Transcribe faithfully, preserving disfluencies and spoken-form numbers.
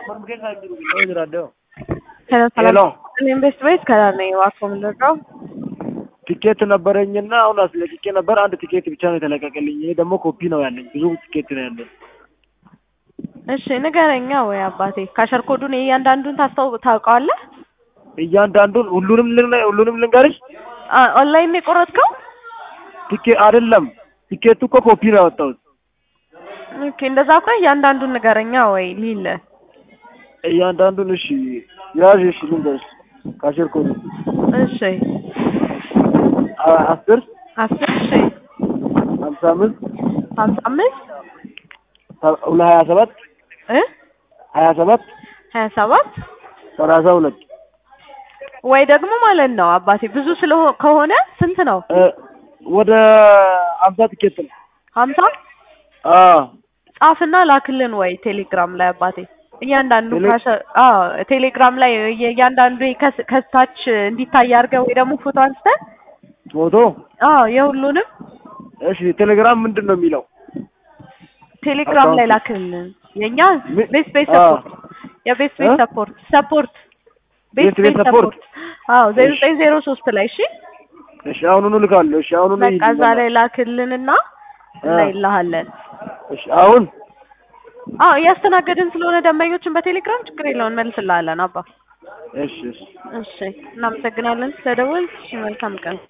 ሄሎ ኢንቨስት ቤት ከላል ነው ዋኮም ለራው ቲኬት ነበረኝና አሁን አስለቅቄ ነበር። አንድ ቲኬት ብቻ ነው የተለቀቀልኝ። ይሄ ደግሞ ኮፒ ነው ያለኝ። ብዙ ቲኬት ነው ያለኝ። እሺ ንገረኛ ወይ አባቴ ካሸር ኮዱን እያንዳንዱን ታስተው ታውቀዋለህ? እያንዳንዱን ሁሉንም ሁሉንም ልንገርሽ? ኦንላይን ነው የቆረጥከው? ቲኬት አይደለም። ቲኬቱ እኮ ኮፒ ነው ያወጣሁት። ኦኬ እንደዛ እኮ እያንዳንዱን ንገረኛ ወይ ሊል እያንዳንዱን እሺ ያዥ እሺ ልንገርሽ ካሸር ኮዱ እሺ አስር አስር እሺ ሀምሳ አምስት ሀምሳ አምስት ሁለት ሀያ ሰባት እ ሀያ ሰባት ሀያ ሰባት ሰላሳ ሁለት ወይ ደግሞ ማለት ነው አባቴ ብዙ ስለሆነ ከሆነ ስንት ነው? ወደ ሀምሳ ቲኬት ነው። ሀምሳ አዎ ጻፍና ላክልን ወይ ቴሌግራም ላይ አባቴ እያንዳንዱ ካሸ አዎ ቴሌግራም ላይ እያንዳንዱ ከታች እንዲታይ አድርገው ወይ ደግሞ ፎቶ አንስተህ ፎቶ አዎ የሁሉንም እሺ ቴሌግራም ምንድነው የሚለው? ቴሌግራም ላይ ላክልን የኛ ቤስ ቤስ ሰፖርት የቤስ ቤስ ሰፖርት ሰፖርት ቤስ ቤስ ሰፖርት አዎ ዜሮ ዘጠኝ ዜሮ ሶስት ላይ እሺ እሺ አሁኑኑ ልካለሁ። እሺ አሁኑኑ በቃ እዛ ላይ ላክልንና እናይልሃለን። እሺ አሁን አዎ እያስተናገድን ስለሆነ ደንበኞችን በቴሌግራም ችግር የለውም መልስልሃለን አባ። እሺ እሺ እሺ እናመሰግናለን ስለደወልክ። መልካም ቀን